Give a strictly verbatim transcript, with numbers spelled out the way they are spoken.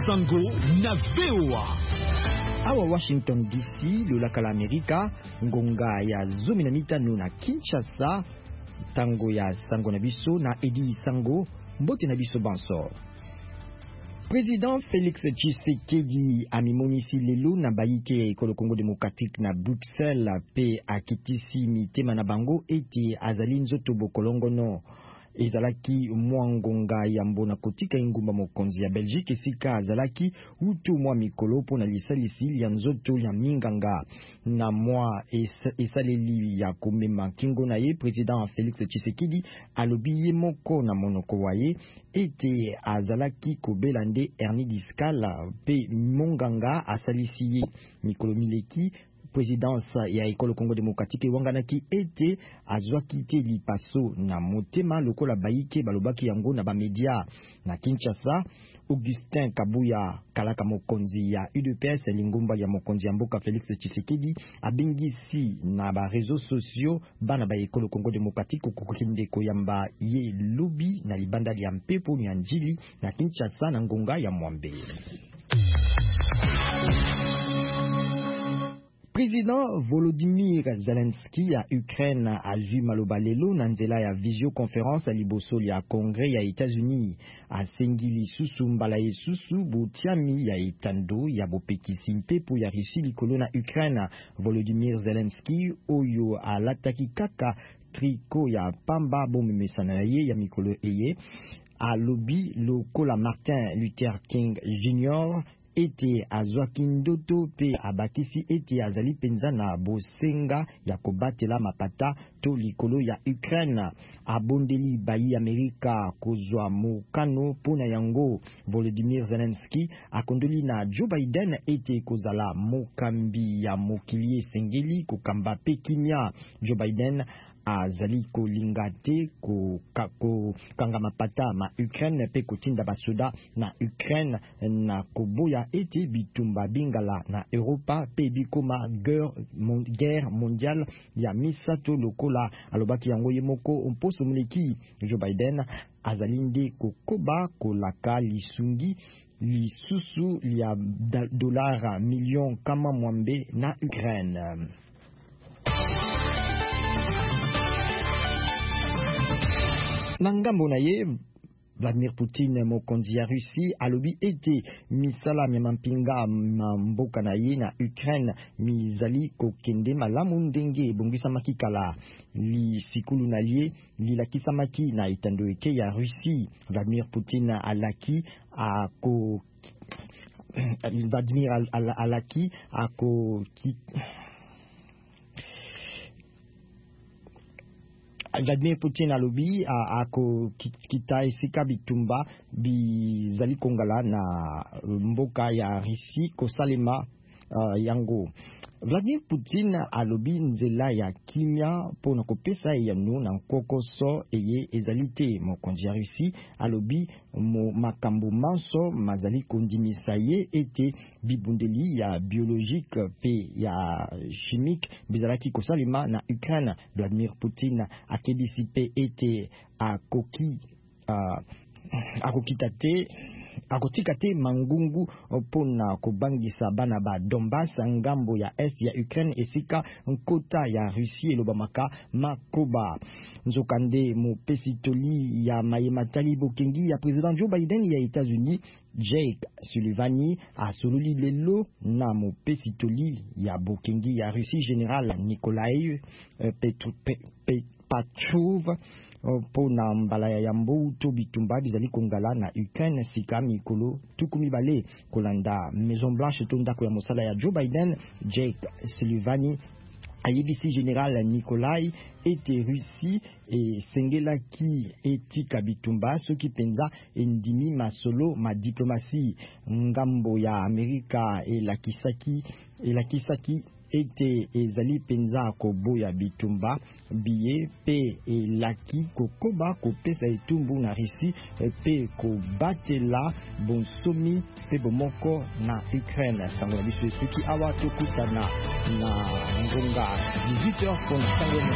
Sango na V O A. Awa Washington D C, lolaka la Amerika, ngonga ya zomi na mitano na Kinshasa, tango ya Sango na biso na Edi Sango, mbote na biso banso. Président Félix Tshisekedi amimonisi lelo na bayike ya ekolo Congo démocratique na Bruxelles pe akitisi mitema na bango ete azali nzoto bokolongono. Ezalaki mwangonga ya mbona kotika ingumba mokonzi ya Belgique esika azalaki utu mwa mikolo pona lisalisi ya nzoto ya minganga na mwa esaleli ya komema kingo na ye. Président Félix Tshisekedi alobi ye moko na monoko waye ete azalaki kobela nde hernie discale pe monganga asalisi ye mikolo mileki. Présidence ya ekolo Congo démocratique wanganaki ete azwaki te lipaso na motema lokola bayike balobaki yango na bamedia na Kinshasa. Augustin Kabuya kalaka mokonzi ya U D P S lingumba ya mokonzi ya mboka Félix Tshisekedi abengisi na ba réseaux sociaux bana ba ekolo Congo démocratique kokokinde koyamba ye lobi na libanda ya mpepo ya njili na Kinshasa na ngonga ya Mwambe. Président Volodymyr Zelensky ya Ukraine a vu maloba lelo na nzela ya visioconférence à liboso ya Congrès ya États-Unis a sengili susu mbala yesusu botiami ya etando ya bopekisi mpepo ya Russie likolo na Ukraine. Volodymyr Zelensky oyo alataki kaka triko ya pamba bomemesana na ye ya mikolo eye alobi lokola Martin Luther King Junior ete azwaki ndoto pe abakisi ete azali penza na bosenga ya kobatela mapata to likolo ya Ukraine. Abondeli bayi Amerika kozwa mokano pona yango. Volodymyr Zelensky akondoli na Joe Biden ete kozala mokambi ya mokili esengeli kokamba pe kimia. Joe Biden azali kolinga te ko kanga mapata ma Ukraine pe kotinda basoda na Ukraine na koboya ete bitumba bingala na Europa pe bikoma guerre mondiale ya misato lokola alobaki yango yemoko mposo muleki. Joe Biden azali nde kokoba kolaka lisungi lisusu ya dolara million kama mwambe na Ukraine. Nangambo na ye Vladimir Poutine mokonzi ya Russie alobi ete misala ya mampinga mboka na ye na Ukraine mizali kokende malamu ndenge ebongisamaki kala lisikulu na ye lilakisamaki na etando eke ya Russie. Vladimir Poutine alaki ako Vladimir alaki ako Vladimir Poutine alobi ako kita esika bitumba bizali kongala na mboka ya Russie kosalema uh, yango. Vladimir Poutine alobi nzela ya kimia pona kopesa yanu na kokoso eye ezalite mokonzi ya Russie alobi mo makambo manso mazali kondimisa ye ete bibundeli ya biologique pe ya chimique bizalaki kosalema na Ukraine. Vladimir Poutine akedisi pe ete akoki uh, akokitate akotika te mangungu pona kobangisa bana ba Donbass ngambo ya est ya Ukraine esika nkota ya Russie elobamaka makoba. Nzokande mo pesitoli ya mayematali bokengi ya président Joe Biden ya États-Unis Jake Sullivan a sololi lelo na mo pesitoli ya bokengi ya Russie général Nikolai Patrov pona mbala ya yambo to bitumba bizali kongala na Ukraine sika mikolo tukumi bale kolanda Maison Blanche to ndako ya mosala ya Joe Biden. Jake Sullivan ayebisi général Nikolai ete Russie e sengelaki etika bitumba soki penza endimi masolo ma diplomatie ngambo ya Amerika elakisaki elakisaki ete ezali penza koboya bitumba biye pe elaki kokoba kopesa etumbu na Russie pe kobatela bonsomi pe bomoko na Ukraine. Sango na biso esuki awa tokutana na ngonga dix-huit heures pour